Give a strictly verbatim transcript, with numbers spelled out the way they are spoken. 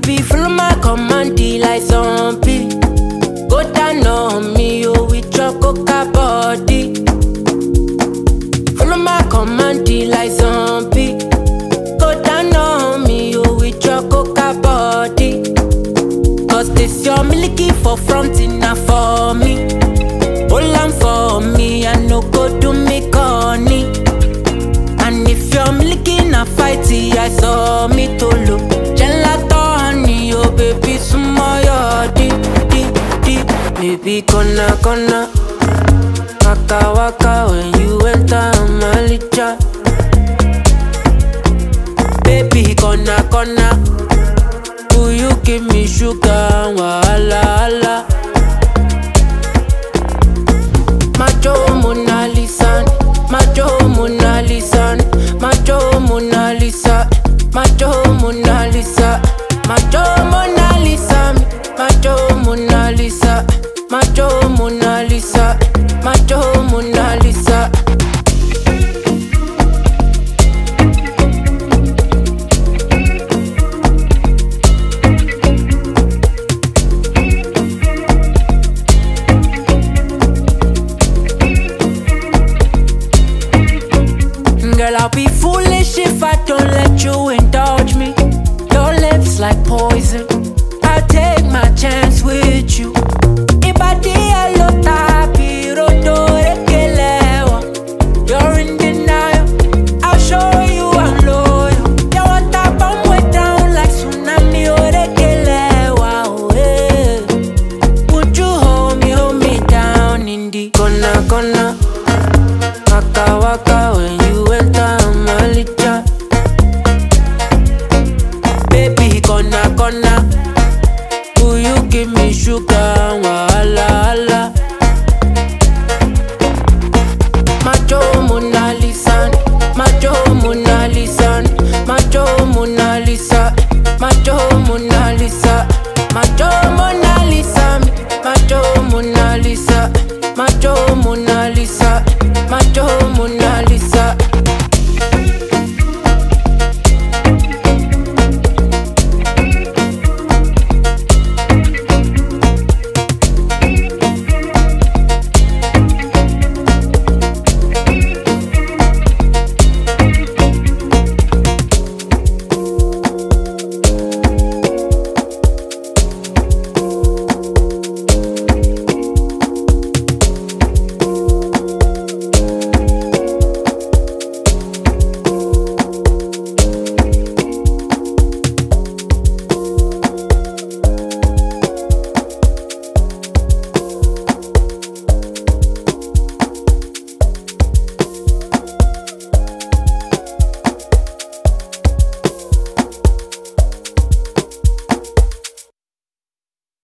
baby, follow my command, like zombie. Go down on me, oh, with your coca body. Follow my command, like zombie. Go down on me, oh, with your coca body. Cause this your milky for front enough for me. Hold on for me, I no go do me corny. And if you're milky na fighty, I saw me to look. Gelato honey, oh baby, sumo yo deep, deep, deep. Baby, gonna, gonna waka, waka when you enter my licha. Baby, gonna, gonna will you give me sugar, wahala, hala. Macho Mona Lisa, Macho Mona Lisa, Macho Mona Lisa, Macho Mona Lisa, Macho Mona Lisa, Macho Mona Lisa, Macho Mona Lisa, Macho Mona Lisa. Girl, I'll be foolish if I don't let you indulge me. Your lips like poison, I'll take my chance with you. Ibadi alota piroto rekelewa. You're in denial, I'll show you I'm loyal. You want to bomb way down like tsunami orekelewa. Oh, yeah. Would you hold me, hold me down in the corner, corner? Waka waka when you enter my licha. Baby, gonna, gonna will you give me sugar, wahala, hala. Macho Mona Lisa, Macho Mona Lisa, Macho Mona Lisa, Macho Mona